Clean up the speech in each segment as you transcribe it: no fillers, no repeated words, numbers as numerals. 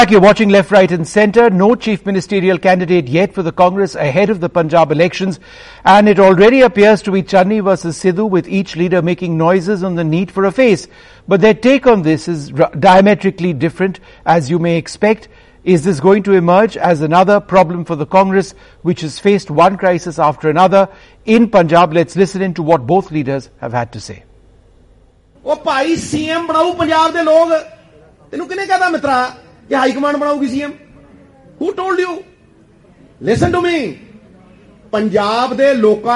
You're watching Left, Right and Centre. No chief ministerial candidate yet for the Congress ahead of the Punjab elections, and it already appears to be Channi versus Sidhu, with each leader making noises on the need for a face. But their take on this is diametrically different, as you may expect. Is this going to emerge as another problem for the Congress, which has faced one crisis after another in Punjab? Let's listen in to what both leaders have had to say. Oh, bhai, CM banao Punjab de log. Tenu kine kehta mitra? कि high command बनाओगी CM? Who told you? Listen to me. Punjab दे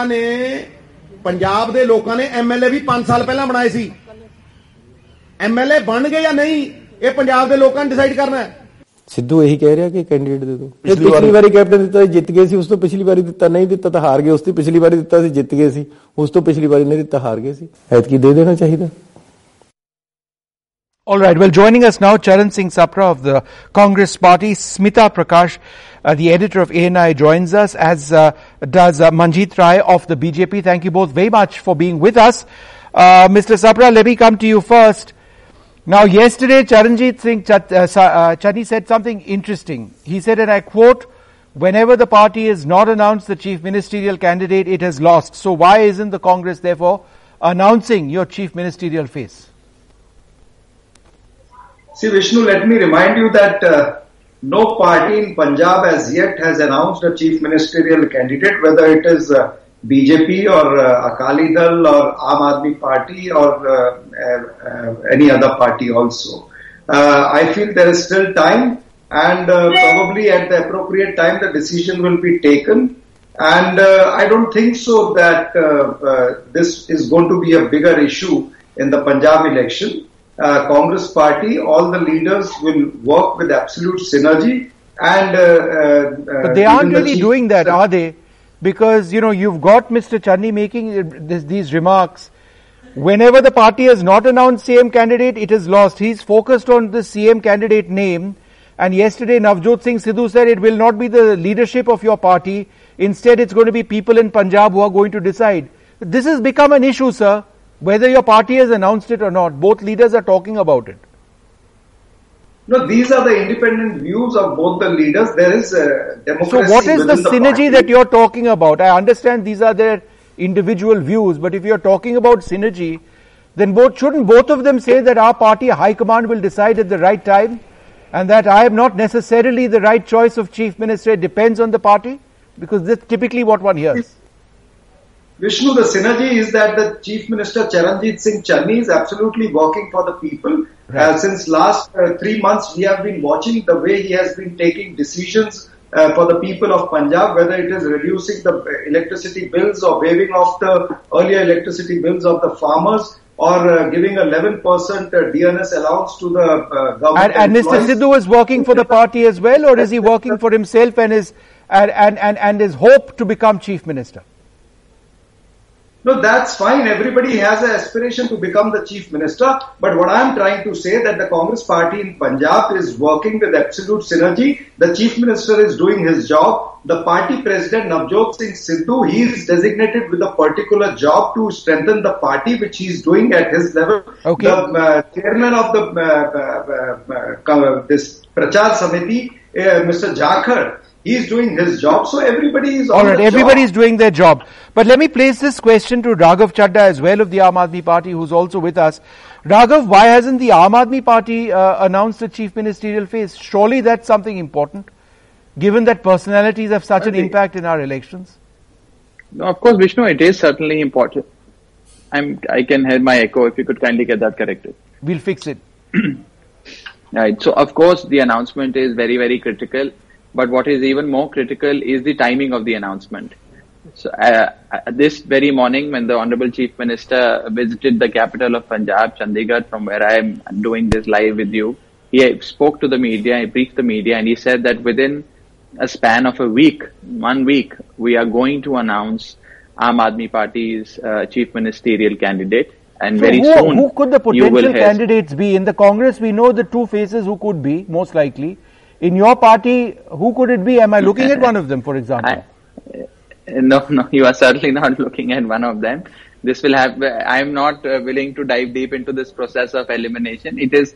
लोकां ने MLA भी 5 साल पहला बनाए सी. MLA बन गए या नहीं, ये पंजाब दे लोकां ने डिसाइड करना है. सिद्धू यही कह रहा कि कैंडिडेट दे दो. पिछली बारी कैप्टन दिता जित गए सी, उस तो पिछली बारी दिता नहीं दिता तो हार गए. उस तो पिछली बारी दिता सी जित गए सी, उस तो पिछली बारी नहीं दिता हार गए सी. ऐतकी दे देना चाहिए. All right. Well, joining us now, Charan Singh Sapra of the Congress Party. Smita Prakash, the editor of ANI, joins us, as does Manjeet Rai of the BJP. Thank you both very much for being with us. Mr. Sapra, let me come to you first. Now, yesterday, Charanjit Singh Channi said something interesting. He said, and I quote, "Whenever the party has not announced the chief ministerial candidate, it has lost. So why isn't the Congress, therefore, announcing your chief ministerial face?" See, Vishnu, let me remind you that no party in Punjab as yet has announced a chief ministerial candidate, whether it is BJP or Akali Dal or Aam Aadmi Party or any other party also. I feel there is still time, and probably at the appropriate time the decision will be taken. And I don't think so that this is going to be a bigger issue in the Punjab election. Congress party, all the leaders will work with absolute synergy, and but they aren't really doing that, are they? Because, you know, you've got Mr. Channi making these remarks. Whenever the party has not announced CM candidate, it has lost. He's focused on the CM candidate name, and yesterday Navjot Singh Sidhu said it will not be the leadership of your party. Instead, it's going to be people in Punjab who are going to decide. This has become an issue, sir. Whether your party has announced it or not, both leaders are talking about it. No, these are the independent views of both the leaders. There is democracy. So what is the synergy that you're talking about? I understand these are their individual views, but if you're talking about synergy, then shouldn't both of them say that our party high command will decide at the right time, and that I am not necessarily the right choice of chief minister, it depends on the party? Because that's typically what one hears. Vishnu, the synergy is that the Chief Minister Charanjit Singh Channi is absolutely working for the people. Right. Since last 3 months, we have been watching the way he has been taking decisions for the people of Punjab, whether it is reducing the electricity bills or waiving off the earlier electricity bills of the farmers, or giving 11% DNS allowance to the government. And Mr. Sidhu is working for the party as well, or is he working for himself and his hope to become Chief Minister? No, that's fine. Everybody has an aspiration to become the chief minister. But what I'm trying to say that the Congress party in Punjab is working with absolute synergy. The chief minister is doing his job. The party president Navjot Singh Sidhu, he is designated with a particular job to strengthen the party, which he is doing at his level. Okay. The chairman of the this Prachar Samiti, Mr. Jakhar, he is doing his job, so everybody is on all right, the everybody job. is doing their job. But let me place this question to Raghav Chadda as well of the Aam Aadmi Party, who's also with us. Raghav, why hasn't the Aam Aadmi Party announced a chief ministerial face? Surely that's something important, given that personalities have such an impact in our elections. No, of course, Vishnu, it is certainly important. I can hear my echo. If you could kindly get that corrected. We'll fix it. Right. So, of course, the announcement is very, very critical. But what is even more critical is the timing of the announcement. So, this very morning, when the Honorable Chief Minister visited the capital of Punjab, Chandigarh, from where I am doing this live with you, he spoke to the media, he briefed the media, and he said that within a span of 1 week, we are going to announce Aam Aadmi Party's chief ministerial candidate. And so very soon, who could the potential candidates be? In the Congress, we know the two faces who could be, most likely. In your party, who could it be? Am I looking at one of them, for example? No, you are certainly not looking at one of them. This will have, I am not willing to dive deep into this process of elimination. It is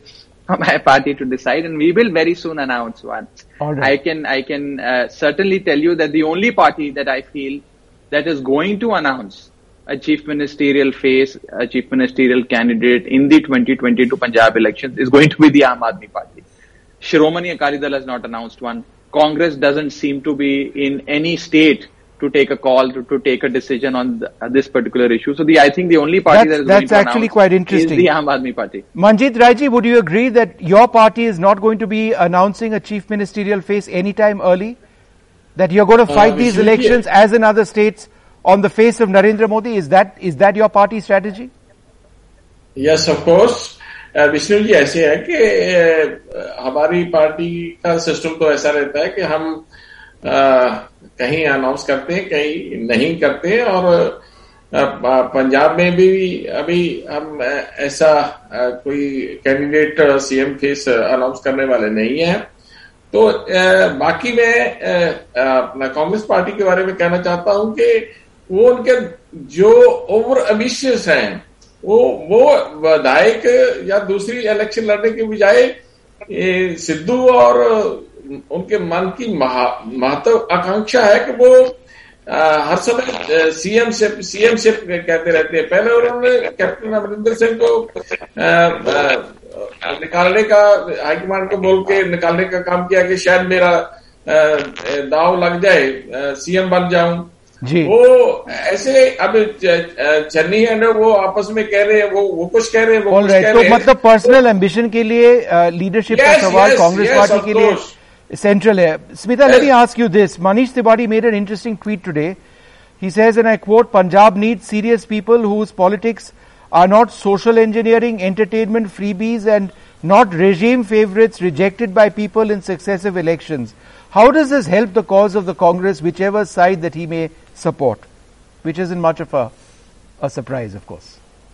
my party to decide, and we will very soon announce one. All right. I can certainly tell you that the only party that I feel that is going to announce a chief ministerial face, a chief ministerial candidate in the 2022 Punjab elections is going to be the Aam Aadmi Party. Shiromani Akali Dal has not announced one. Congress doesn't seem to be in any state to take a call, to take a decision on this particular issue. So I think the only party that is going to actually quite interesting. Is the Aam Aadmi Party. Manjeet Raiji, would you agree that your party is not going to be announcing a chief ministerial face anytime early? That you're going to fight these elections as in other states on the face of Narendra Modi? Is that your party strategy? Yes, of course. Vishnu ji ऐसे है कि हमारी party का system तो ऐसा रहता है कि हम कहीं अनाउंस करते हैं, कहीं नहीं करते हैं, और पंजाब में भी अभी हम ऐसा कोई कैंडिडेट सीएम फेस अनाउंस करने वाले नहीं है। तो बाकी मैं अपना कांग्रेस पार्टी के बारे में कहना चाहता हूं कि वो उनके जो ओवर एम्बिशियस हैं, वो विधायक या दूसरी इलेक्शन लड़ने के बजाय सिद्धू और उनके मन की महत्वाकांक्षा है कि वो हर समय सीएमशिप कहते रहते हैं। पहले उन्होंने कैप्टन अमरिंदर सिंह को निकालने का, हाईकमान को बोल के निकालने का काम किया कि शायद मेरा दाव लग जाए, सीएम बन जाऊं जी। वो ऐसे अब चन्नी एंड वो आपस में कह रहे हैं, वो कुछ कह रहे हैं, वो कुछ कह रहे हैं। तो मतलब पर्सनल एम्बिशन के लिए लीडरशिप का सवाल कांग्रेस पार्टी के लिए central है. Smita, let me ask you this. Manish Tiwari made an interesting tweet today. He says, and I quote, Punjab needs serious people whose politics are not social engineering, entertainment freebies, and not regime favorites rejected by people in successive elections. How does this help the cause of the Congress, whichever side that he may support? Which isn't much of a surprise, of course.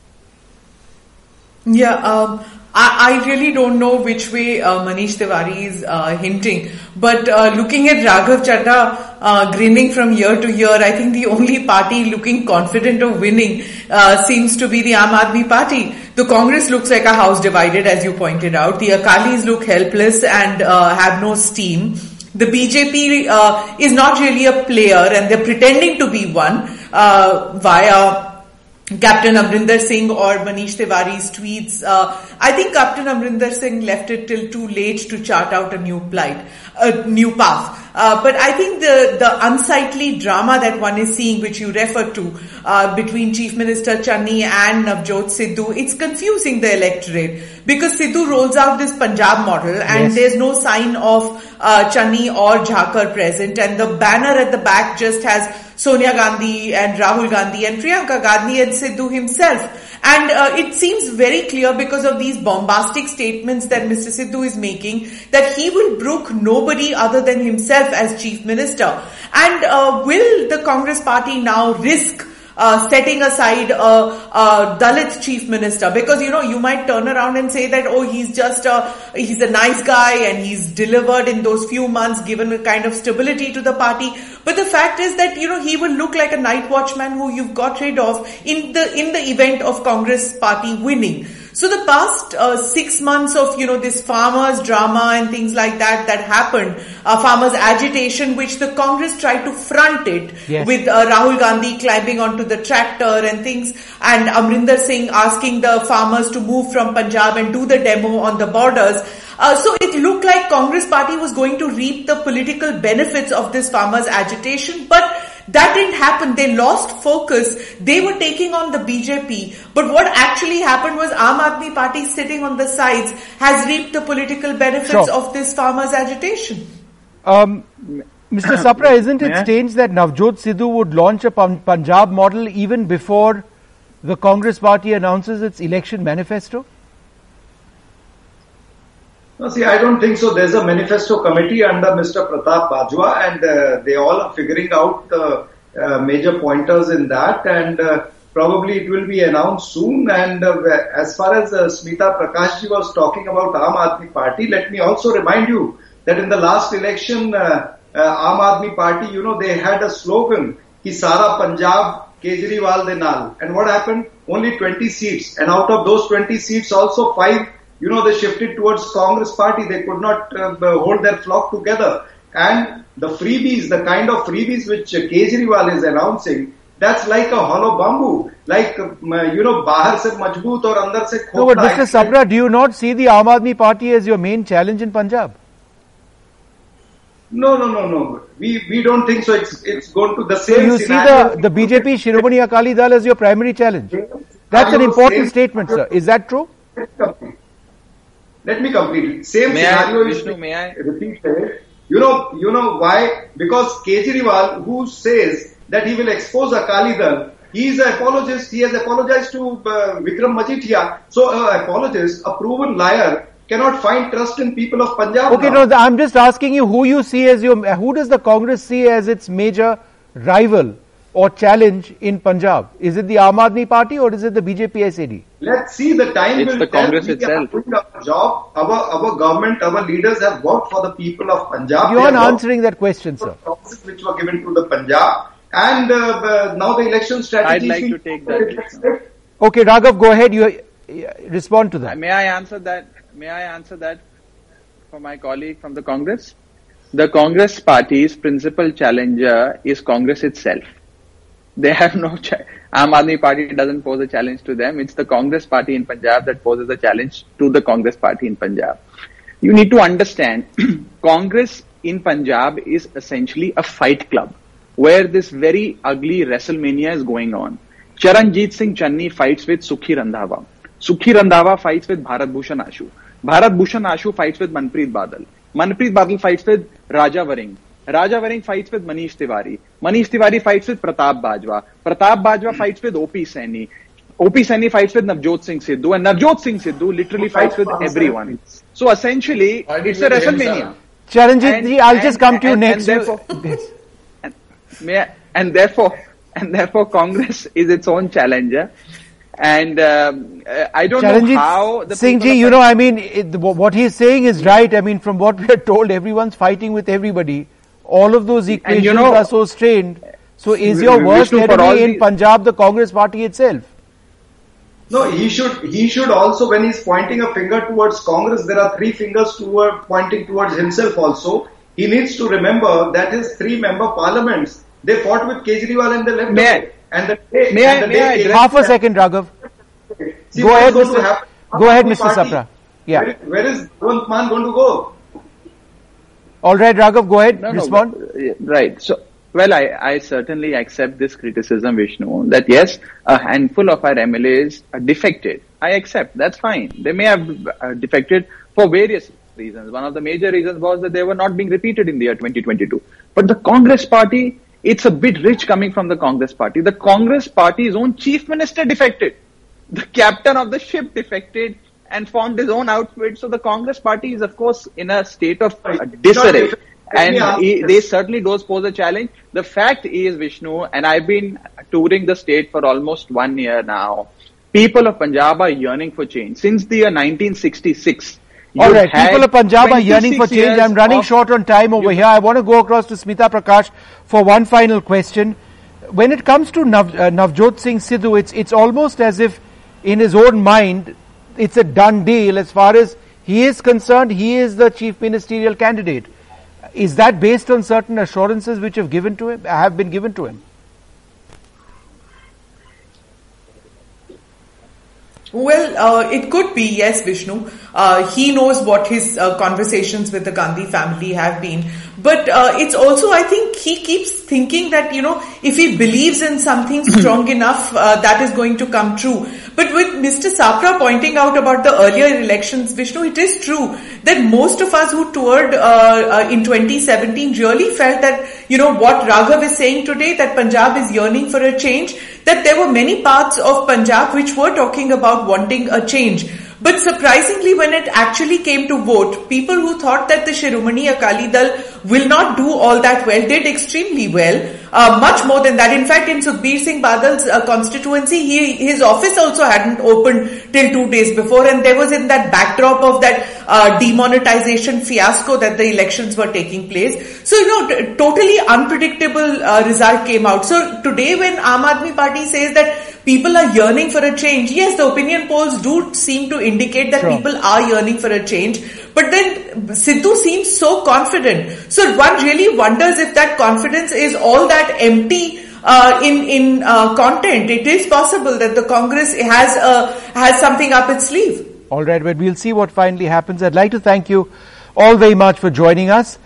Yeah, I really don't know which way Manish Tiwari is hinting, but looking at Raghav Chadha grinning from year to year, I think the only party looking confident of winning seems to be the Aam Aadmi Party. The Congress looks like a house divided, as you pointed out. The Akalis look helpless and have no steam. The BJP is not really a player, and they're pretending to be one via Captain Amrinder Singh or Manish Tiwari's tweets. I think Captain Amrinder Singh left it till too late to chart out a new path. But I think the unsightly drama that one is seeing, which you referred to, between Chief Minister Channi and Navjot Sidhu, it's confusing the electorate, because Sidhu rolls out this Punjab model and there's no sign of Channi or Jhakar present, and the banner at the back just has Sonia Gandhi and Rahul Gandhi and Priyanka Gandhi and Sidhu himself. And it seems very clear, because of these bombastic statements that Mr. Sidhu is making, that he will brook nobody other than himself as Chief Minister. And will the Congress party now risk setting aside a Dalit Chief Minister? Because, you might turn around and say that, he's a nice guy and he's delivered in those few months, given a kind of stability to the party. But the fact is that, he will look like a night watchman who you've got rid of in the event of Congress party winning. So the past 6 months of, this farmers drama and things like that happened, farmers agitation, which the Congress tried to front it with Rahul Gandhi climbing onto the tractor and things, and Amrinder Singh asking the farmers to move from Punjab and do the demo on the borders. So it looked like Congress party was going to reap the political benefits of this farmers agitation, but that didn't happen. They lost focus. They were taking on the BJP. But what actually happened was Aam Aadmi Party, sitting on the sides, has reaped the political benefits of this farmers agitation. Mr. Sapra, isn't it strange that Navjot Sidhu would launch a Punjab model even before the Congress party announces its election manifesto? No, see, I don't think so. There's a manifesto committee under Mr. Pratap Bajwa, and they all are figuring out major pointers in that, and probably it will be announced soon. And as far as Smita Prakashji was talking about Aam Aadmi Party, let me also remind you that in the last election, Aam Aadmi Party, they had a slogan, Ki Sara Punjab Kejriwal de Naal. And what happened? Only 20 seats. And out of those 20 seats, also 5 they shifted towards Congress party. They could not hold their flock together. And the freebies, the kind of freebies which Kejriwal is announcing, that's like a hollow bamboo. Like, bahar se majboot aur andar se khokla. No, but Mr. Sabra, do you not see the Aam Aadmi Party as your main challenge in Punjab? No. We don't think so. It's going to the same. So you scenario. see the BJP Shiromani Akali Dal as your primary challenge. That's an important statement, sir. Is that true? Let me complete it. Same scenario is repeated. You know why? Because Kejriwal, who says that he will expose Akali Dal, he is an apologist. He has apologized to Vikram Majithia. So, an apologist, a proven liar, cannot find trust in people of Punjab. Okay, now. no, I'm just asking you who you see as who does the Congress see as its major rival or challenge in Punjab? Is it the Aam Aadmi Party or is it the BJP SAD? Let's see, the time It's will the tell. Congress itself. Our job, our government, our leaders have worked for the people of Punjab. You aren't answering that question, sir. Promises which were given to the Punjab, and now the election strategy. I'd like to take that. Okay, Raghav, go ahead. You respond to that. May I answer that for my colleague from the Congress? The Congress party's principal challenger is Congress itself. They have no Aam Aadmi Party doesn't pose a challenge to them. It's the Congress party in Punjab that poses a challenge to the Congress party in Punjab. You need to understand, Congress in Punjab is essentially a fight club where this very ugly WrestleMania is going on. Charanjit Singh Channi fights with Sukhi Randhawa. Sukhi Randhawa fights with Bharat Bhushan Ashu. Bharat Bhushan Ashu fights with Manpreet Badal. Manpreet Badal fights with Raja Varing. Raja Varing fights with Manish Tiwari. Manish Tiwari fights with Pratap Bajwa. Pratap Bajwa fights with O.P. Saini. O.P. Saini fights with Navjot Singh Sidhu. And Navjot Singh Sidhu literally fights with everyone. So essentially, it's a WrestleMania. Charanjit ji, I'll just come to you next. And therefore, Congress is its own challenger. And I don't know how the Singh ji, what he's saying is right. I mean, from what we are told, everyone's fighting with everybody. All of those equations are so strained. So is your worst enemy in Punjab the Congress party itself? No, he should also, when he's pointing a finger towards Congress, there are three fingers pointing towards himself also. He needs to remember that his 3-member parliaments, they fought with Kejriwal and they left away. Half a second, Raghav. See, go ahead, Mr. Sapra. Yeah. Where is Bhagwant Mann going to go? All right, Raghav, go ahead. Respond. Right. So, well, I certainly accept this criticism, Vishnu, that yes, a handful of our MLAs defected. I accept. That's fine. They may have defected for various reasons. One of the major reasons was that they were not being repeated in the year 2022. But the Congress party, it's a bit rich coming from the Congress party. The Congress party's own chief minister defected. The captain of the ship defected and formed his own outfit. So the Congress party is, of course, in a state of disarray. And they certainly don't pose a challenge. The fact is, Vishnu, and I've been touring the state for almost 1 year now, people of Punjab are yearning for change. Since the year 1966, all right, people of Punjab are yearning for change. I'm running short on time over here. I want to go across to Smita Prakash for one final question. When it comes to Navjot Singh Sidhu, it's almost as if in his own mind, it's a done deal. As far as he is concerned, he is the chief ministerial candidate. Is that based on certain assurances which have been given to him? Well, it could be, yes, Vishnu. He knows what his conversations with the Gandhi family have been. But it's also, I think, he keeps thinking that, if he believes in something strong enough, that is going to come true. But with Mr. Sapra pointing out about the earlier elections, Vishnu, it is true that most of us who toured in 2017 really felt that, what Raghav is saying today, that Punjab is yearning for a change, that there were many parts of Punjab which were talking about wanting a change. But surprisingly, when it actually came to vote, people who thought that the Shiromani Akali Dal will not do all that well did extremely well, much more than that. In fact, in Sukhbir Singh Badal's constituency, his office also hadn't opened till 2 days before, and there was in that backdrop of that demonetization fiasco that the elections were taking place. So, totally unpredictable result came out. So today when Aam Aadmi Party says that people are yearning for a change. Yes, the opinion polls do seem to indicate that people are yearning for a change. But then Sidhu seems so confident. So one really wonders if that confidence is all that empty in content. It is possible that the Congress has something up its sleeve. All right, but we'll see what finally happens. I'd like to thank you all very much for joining us.